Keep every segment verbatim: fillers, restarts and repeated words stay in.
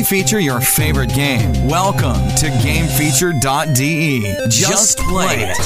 feature your favorite game. Welcome to game feature dot d e. Just play it.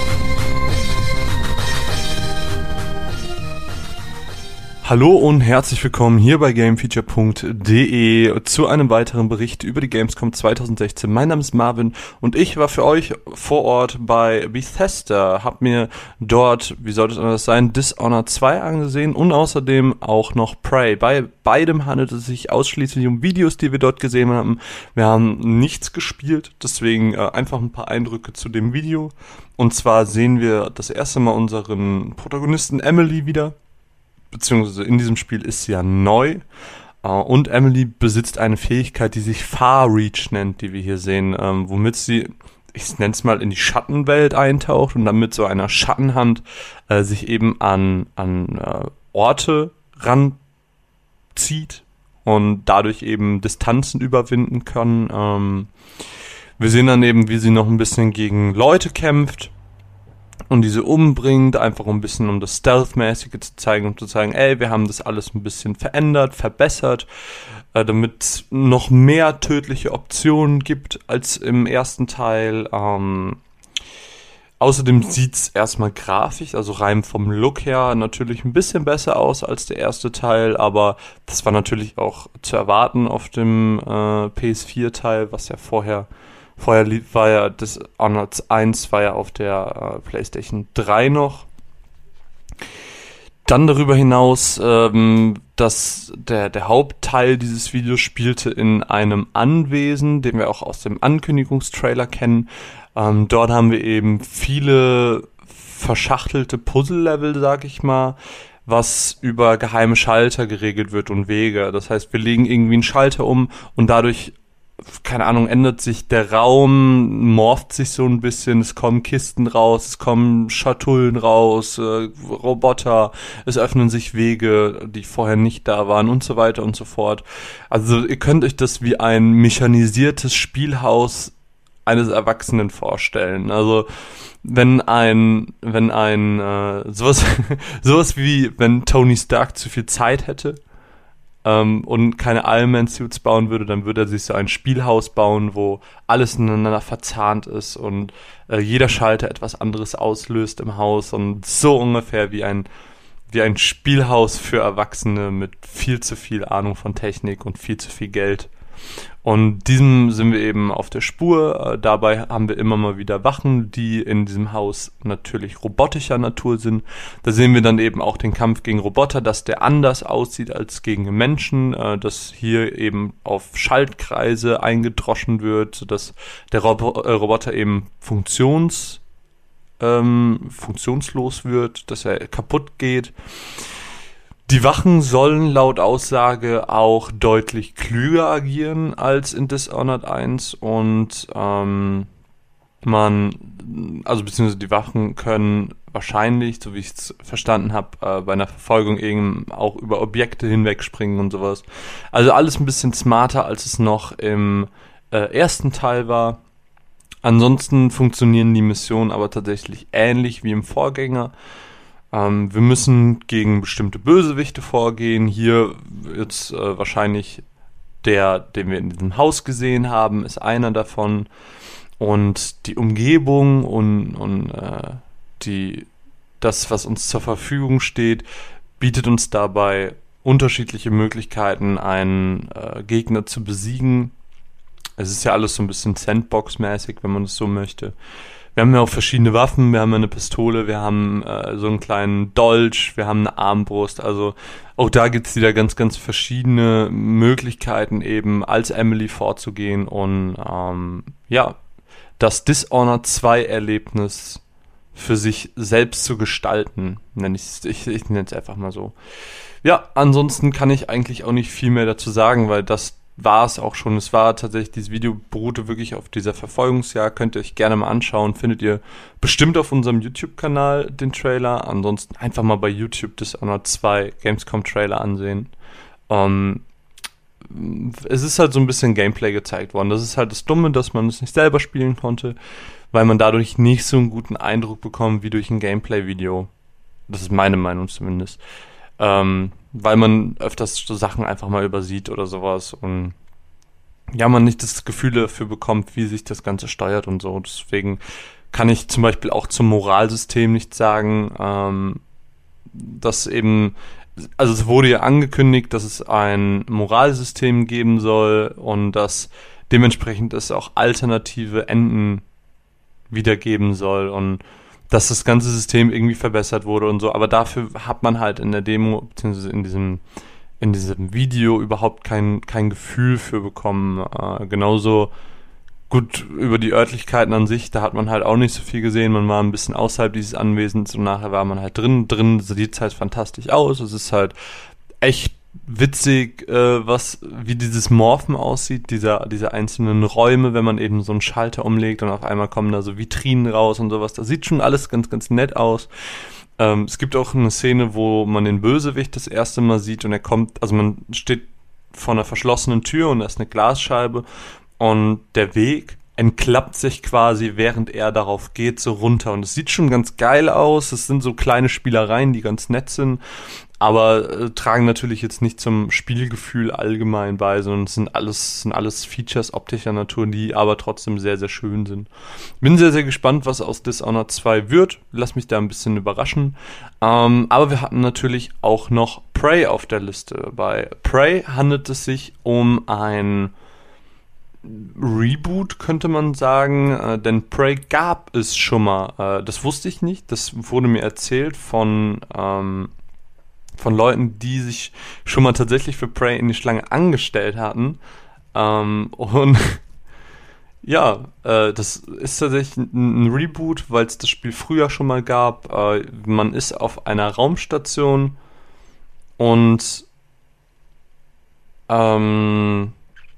Hallo und herzlich willkommen hier bei game feature punkt d e zu einem weiteren Bericht über die Gamescom zwanzig sechzehn. Mein Name ist Marvin und ich war für euch vor Ort bei Bethesda, hab mir dort, wie sollte es anders sein, Dishonored zwei angesehen und außerdem auch noch Prey. Bei beidem handelt es sich ausschließlich um Videos, die wir dort gesehen haben. Wir haben nichts gespielt, deswegen äh, einfach ein paar Eindrücke zu dem Video. Und zwar sehen wir das erste Mal unseren Protagonisten Emily wieder. Beziehungsweise in diesem Spiel ist sie ja neu und Emily besitzt eine Fähigkeit, die sich Far Reach nennt, die wir hier sehen, ähm, womit sie, ich nenne es mal, in die Schattenwelt eintaucht und dann mit so einer Schattenhand äh, sich eben an, an äh, Orte ranzieht und dadurch eben Distanzen überwinden kann. Ähm, wir sehen dann eben, wie sie noch ein bisschen gegen Leute kämpft und diese umbringt, einfach ein bisschen, um das Stealth-mäßige zu zeigen, um zu zeigen, ey, wir haben das alles ein bisschen verändert, verbessert, äh, damit es noch mehr tödliche Optionen gibt als im ersten Teil. Ähm, außerdem sieht's erstmal grafisch, also rein vom Look her, natürlich ein bisschen besser aus als der erste Teil, aber das war natürlich auch zu erwarten auf dem äh, P S vier Teil, was ja vorher Vorher war ja Dishonored eins war ja auf der äh, PlayStation drei noch. Dann darüber hinaus, ähm, dass der, der Hauptteil dieses Videos spielte in einem Anwesen, den wir auch aus dem Ankündigungstrailer kennen. Ähm, dort haben wir eben viele verschachtelte Puzzle-Level, sag ich mal, was über geheime Schalter geregelt wird und Wege. Das heißt, wir legen irgendwie einen Schalter um und dadurch, keine Ahnung, ändert sich der Raum, morpht sich so ein bisschen, es kommen Kisten raus, es kommen Schatullen raus, äh, Roboter, es öffnen sich Wege, die vorher nicht da waren und so weiter und so fort. Also ihr könnt euch das wie ein mechanisiertes Spielhaus eines Erwachsenen vorstellen. Also wenn ein, wenn ein, äh, sowas, sowas wie, wenn Tony Stark zu viel Zeit hätte, und keine Iron Man Suits bauen würde, dann würde er sich so ein Spielhaus bauen, wo alles ineinander verzahnt ist und äh, jeder Schalter etwas anderes auslöst im Haus und so ungefähr wie ein wie ein Spielhaus für Erwachsene mit viel zu viel Ahnung von Technik und viel zu viel Geld. Und diesem sind wir eben auf der Spur. Äh, dabei haben wir immer mal wieder Wachen, die in diesem Haus natürlich robotischer Natur sind. Da sehen wir dann eben auch den Kampf gegen Roboter, dass der anders aussieht als gegen Menschen, äh, dass hier eben auf Schaltkreise eingedroschen wird, sodass der Rob- äh, Roboter eben funktions, ähm, funktionslos wird, dass er kaputt geht. Die Wachen sollen laut Aussage auch deutlich klüger agieren als in Dishonored eins und ähm, man, also beziehungsweise die Wachen können wahrscheinlich, so wie ich es verstanden habe, äh, bei einer Verfolgung eben auch über Objekte hinwegspringen und sowas. Also alles ein bisschen smarter, als es noch im äh, ersten Teil war. Ansonsten funktionieren die Missionen aber tatsächlich ähnlich wie im Vorgänger. Ähm, wir müssen gegen bestimmte Bösewichte vorgehen. Hier jetzt äh, wahrscheinlich der, den wir in diesem Haus gesehen haben, ist einer davon. Und die Umgebung und, und äh, die, das, was uns zur Verfügung steht, bietet uns dabei unterschiedliche Möglichkeiten, einen äh, Gegner zu besiegen. Es ist ja alles so ein bisschen Sandbox-mäßig, wenn man es so möchte. Wir haben ja auch verschiedene Waffen, wir haben ja eine Pistole, wir haben äh, so einen kleinen Dolch, wir haben eine Armbrust, also auch da gibt es wieder ganz, ganz verschiedene Möglichkeiten eben als Emily vorzugehen und ähm, ja, das Dishonored zwei Erlebnis für sich selbst zu gestalten, nenne ich, ich, ich nenne es einfach mal so. Ja, ansonsten kann ich eigentlich auch nicht viel mehr dazu sagen, weil das war es auch schon. Es war tatsächlich, dieses Video beruhte wirklich auf dieser Verfolgungsjagd. Könnt ihr euch gerne mal anschauen. Findet ihr bestimmt auf unserem YouTube-Kanal den Trailer. Ansonsten einfach mal bei YouTube Dishonored zwei Gamescom-Trailer ansehen. Ähm, es ist halt so ein bisschen Gameplay gezeigt worden. Das ist halt das Dumme, dass man es nicht selber spielen konnte, weil man dadurch nicht so einen guten Eindruck bekommt wie durch ein Gameplay-Video. Das ist meine Meinung zumindest. Ähm, weil man öfters so Sachen einfach mal übersieht oder sowas und ja, man nicht das Gefühl dafür bekommt, wie sich das Ganze steuert und so. Deswegen kann ich zum Beispiel auch zum Moralsystem nicht sagen, ähm, dass eben, also es wurde ja angekündigt, dass es ein Moralsystem geben soll und dass dementsprechend es auch alternative Enden wiedergeben soll und dass das ganze System irgendwie verbessert wurde und so. Aber dafür hat man halt in der Demo, beziehungsweise in diesem in diesem Video überhaupt kein, kein Gefühl für bekommen. Äh, genauso gut über die Örtlichkeiten an sich, da hat man halt auch nicht so viel gesehen. Man war ein bisschen außerhalb dieses Anwesens und nachher war man halt drin. Drin sieht es halt fantastisch aus. Es ist halt echt witzig, äh, was, wie dieses Morphen aussieht, dieser, diese einzelnen Räume, wenn man eben so einen Schalter umlegt und auf einmal kommen da so Vitrinen raus und sowas. Das sieht schon alles ganz, ganz nett aus. Ähm, es gibt auch eine Szene, wo man den Bösewicht das erste Mal sieht und er kommt, also man steht vor einer verschlossenen Tür und da ist eine Glasscheibe und der Weg entklappt sich quasi, während er darauf geht, so runter und es sieht schon ganz geil aus. Es sind so kleine Spielereien, die ganz nett sind, aber äh, tragen natürlich jetzt nicht zum Spielgefühl allgemein bei, sondern es sind alles, sind alles Features optischer Natur, die aber trotzdem sehr, sehr schön sind. Bin sehr, sehr gespannt, was aus Dishonored zwei wird. Lass mich da ein bisschen überraschen. Ähm, aber wir hatten natürlich auch noch Prey auf der Liste. Bei Prey handelt es sich um ein Reboot, könnte man sagen, äh, denn Prey gab es schon mal. Äh, das wusste ich nicht. Das wurde mir erzählt von ähm, von Leuten, die sich schon mal tatsächlich für Prey in die Schlange angestellt hatten. Ähm, und ja, äh, das ist tatsächlich ein, ein Reboot, weil es das Spiel früher schon mal gab. Äh, man ist auf einer Raumstation und ähm,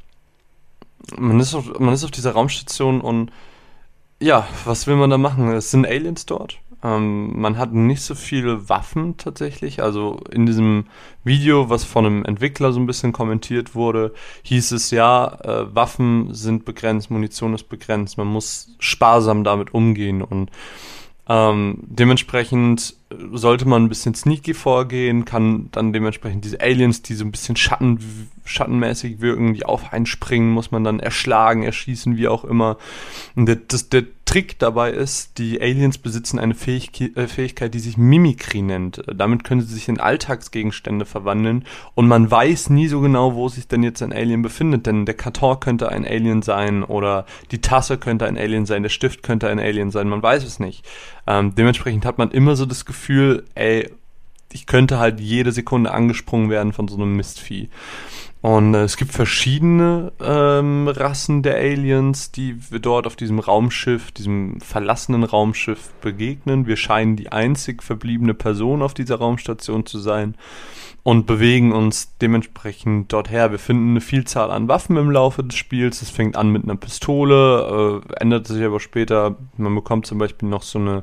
man ist auf, man ist auf dieser Raumstation und ja, was will man da machen? Es sind Aliens dort. Ähm, man hat nicht so viele Waffen tatsächlich. Also in diesem Video, was von einem Entwickler so ein bisschen kommentiert wurde, hieß es ja, äh, Waffen sind begrenzt, Munition ist begrenzt. Man muss sparsam damit umgehen und ähm, dementsprechend sollte man ein bisschen sneaky vorgehen, kann dann dementsprechend diese Aliens, die so ein bisschen Schatten, schattenmäßig wirken, die auf einen springen, muss man dann erschlagen, erschießen, wie auch immer. Und der, das, der Trick dabei ist, die Aliens besitzen eine Fähig- äh, Fähigkeit, die sich Mimikry nennt. Damit können sie sich in Alltagsgegenstände verwandeln und man weiß nie so genau, wo sich denn jetzt ein Alien befindet, denn der Karton könnte ein Alien sein oder die Tasse könnte ein Alien sein, der Stift könnte ein Alien sein, man weiß es nicht. Ähm, dementsprechend hat man immer so das Gefühl, ey, ich könnte halt jede Sekunde angesprungen werden von so einem Mistvieh. Und äh, es gibt verschiedene ähm, Rassen der Aliens, die wir dort auf diesem Raumschiff, diesem verlassenen Raumschiff begegnen. Wir scheinen die einzig verbliebene Person auf dieser Raumstation zu sein und bewegen uns dementsprechend dorthin. Wir finden eine Vielzahl an Waffen im Laufe des Spiels. Es fängt an mit einer Pistole, äh, ändert sich aber später. Man bekommt zum Beispiel noch so eine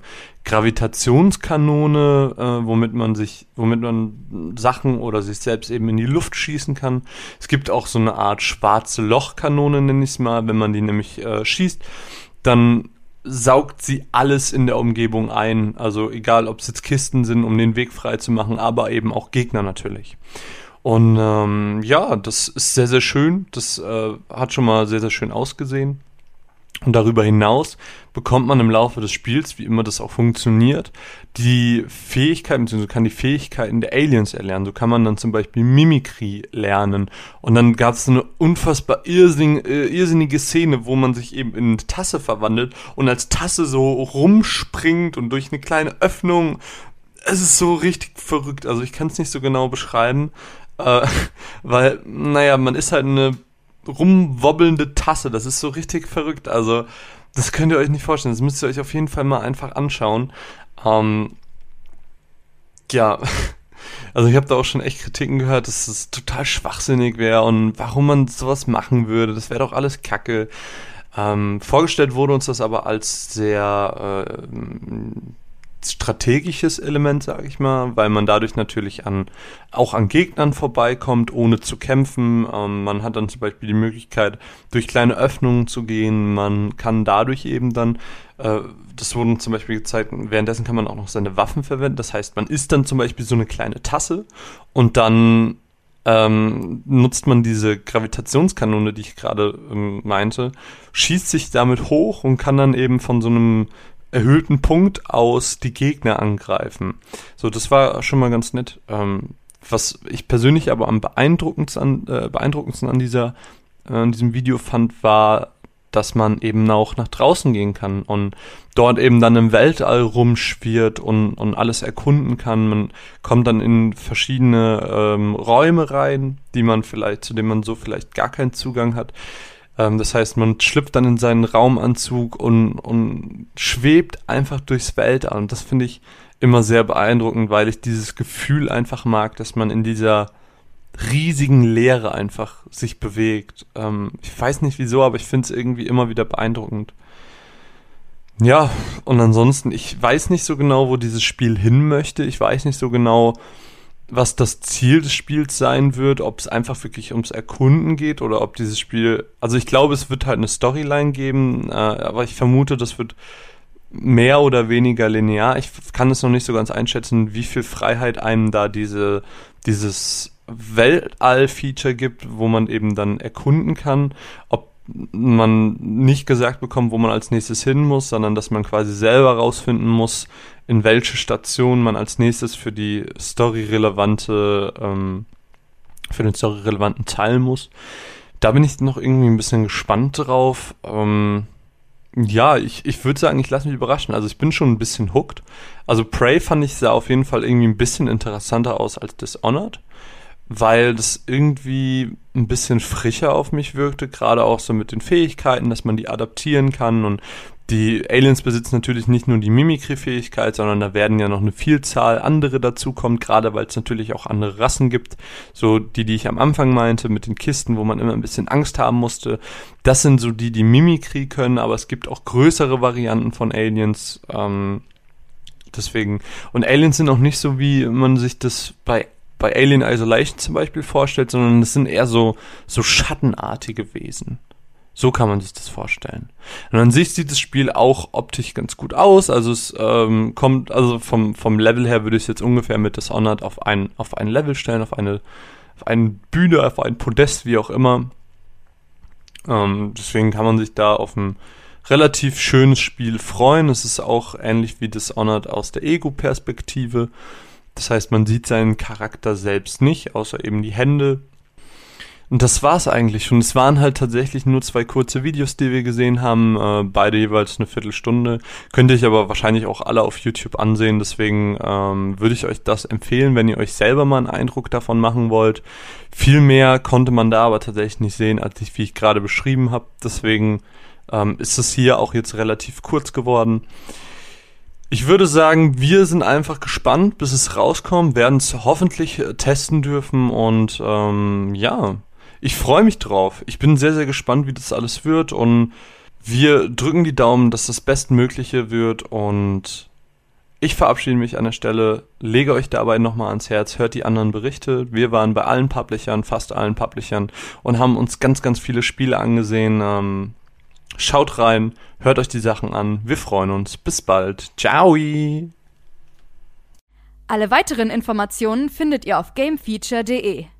Gravitationskanone, äh, womit man sich, womit man Sachen oder sich selbst eben in die Luft schießen kann. Es gibt auch so eine Art schwarze Lochkanone, nenne ich es mal. Wenn man die nämlich äh, schießt, dann saugt sie alles in der Umgebung ein. Also egal, ob es jetzt Kisten sind, um den Weg frei zu machen, aber eben auch Gegner natürlich. Und ähm, ja, das ist sehr, sehr schön. Das äh, hat schon mal sehr, sehr schön ausgesehen. Und darüber hinaus bekommt man im Laufe des Spiels, wie immer das auch funktioniert, die Fähigkeiten, beziehungsweise kann die Fähigkeiten der Aliens erlernen. So kann man dann zum Beispiel Mimikry lernen. Und dann gab es so eine unfassbar irrsinnig, äh, irrsinnige Szene, wo man sich eben in eine Tasse verwandelt und als Tasse so rumspringt und durch eine kleine Öffnung. Es ist so richtig verrückt. Also ich kann es nicht so genau beschreiben, äh, weil, naja, man ist halt eine rumwobbelnde Tasse, das ist so richtig verrückt, also das könnt ihr euch nicht vorstellen, das müsst ihr euch auf jeden Fall mal einfach anschauen. Ähm, ja, also ich habe da auch schon echt Kritiken gehört, dass es total schwachsinnig wäre und warum man sowas machen würde, das wäre doch alles Kacke. Ähm, vorgestellt wurde uns das aber als sehr äh, strategisches Element, sage ich mal, weil man dadurch natürlich an auch an Gegnern vorbeikommt, ohne zu kämpfen. Ähm, man hat dann zum Beispiel die Möglichkeit, durch kleine Öffnungen zu gehen. Man kann dadurch eben dann, äh, das wurde zum Beispiel gezeigt, währenddessen kann man auch noch seine Waffen verwenden. Das heißt, man isst dann zum Beispiel so eine kleine Tasse und dann ähm, nutzt man diese Gravitationskanone, die ich gerade ähm, meinte, schießt sich damit hoch und kann dann eben von so einem erhöhten Punkt aus die Gegner angreifen. So, das war schon mal ganz nett. Ähm, was ich persönlich aber am beeindruckendsten, äh, beeindruckendsten an dieser, äh, an diesem Video fand, war, dass man eben auch nach draußen gehen kann und dort eben dann im Weltall rumschwirrt und, und alles erkunden kann. Man kommt dann in verschiedene ähm, Räume rein, die man vielleicht, zu denen man so vielleicht gar keinen Zugang hat. Ähm, das heißt, man schlüpft dann in seinen Raumanzug und, und schwebt einfach durchs Weltall. Und das finde ich immer sehr beeindruckend, weil ich dieses Gefühl einfach mag, dass man in dieser riesigen Leere einfach sich bewegt. Ähm, ich weiß nicht wieso, aber ich finde es irgendwie immer wieder beeindruckend. Ja, und ansonsten, ich weiß nicht so genau, wo dieses Spiel hin möchte. Ich weiß nicht so genau, was das Ziel des Spiels sein wird, ob es einfach wirklich ums Erkunden geht oder ob dieses Spiel, also ich glaube, es wird halt eine Storyline geben, äh, aber ich vermute, das wird mehr oder weniger linear. Ich kann es noch nicht so ganz einschätzen, wie viel Freiheit einem da diese, dieses Weltall-Feature gibt, wo man eben dann erkunden kann, ob man nicht gesagt bekommt, wo man als nächstes hin muss, sondern dass man quasi selber rausfinden muss, in welche Station man als nächstes für die storyrelevante, ähm, für den storyrelevanten Teil muss. Da bin ich noch irgendwie ein bisschen gespannt drauf. Ähm, ja, ich, ich würde sagen, ich lasse mich überraschen. Also ich bin schon ein bisschen hooked. Also Prey fand ich sah auf jeden Fall irgendwie ein bisschen interessanter aus als Dishonored, weil das irgendwie ein bisschen frischer auf mich wirkte, gerade auch so mit den Fähigkeiten, dass man die adaptieren kann, und die Aliens besitzen natürlich nicht nur die Mimikry-Fähigkeit, sondern da werden ja noch eine Vielzahl andere dazukommen, gerade weil es natürlich auch andere Rassen gibt, so die, die ich am Anfang meinte, mit den Kisten, wo man immer ein bisschen Angst haben musste. Das sind so die, die Mimikry können, aber es gibt auch größere Varianten von Aliens, ähm, deswegen, und Aliens sind auch nicht so, wie man sich das bei bei Alien Isolation zum Beispiel vorstellt, sondern das sind eher so, so schattenartige Wesen. So kann man sich das vorstellen. Und an sich sieht das Spiel auch optisch ganz gut aus. Also es ähm, kommt, also vom, vom Level her würde ich es jetzt ungefähr mit Dishonored auf ein, auf ein Level stellen, auf eine, auf eine Bühne, auf ein Podest, wie auch immer. Ähm, deswegen kann man sich da auf ein relativ schönes Spiel freuen. Es ist auch ähnlich wie Dishonored aus der Ego-Perspektive. Das heißt, man sieht seinen Charakter selbst nicht, außer eben die Hände. Und das war's eigentlich schon. Es waren halt tatsächlich nur zwei kurze Videos, die wir gesehen haben, äh, beide jeweils eine Viertelstunde. Könnt ihr euch aber wahrscheinlich auch alle auf YouTube ansehen, deswegen ähm, würde ich euch das empfehlen, wenn ihr euch selber mal einen Eindruck davon machen wollt. Viel mehr konnte man da aber tatsächlich nicht sehen, als ich, wie ich gerade beschrieben habe. Deswegen ähm, ist es hier auch jetzt relativ kurz geworden. Ich würde sagen, wir sind einfach gespannt, bis es rauskommt, werden es hoffentlich testen dürfen und ähm, ja, ich freue mich drauf. Ich bin sehr, sehr gespannt, wie das alles wird, und wir drücken die Daumen, dass das Bestmögliche wird, und ich verabschiede mich an der Stelle, lege euch dabei nochmal ans Herz, hört die anderen Berichte. Wir waren bei allen Publishern, fast allen Publishern, und haben uns ganz, ganz viele Spiele angesehen. Ähm, Schaut rein, hört euch die Sachen an. Wir freuen uns. Bis bald. Ciao. Alle weiteren Informationen findet ihr auf gamefeature punkt de.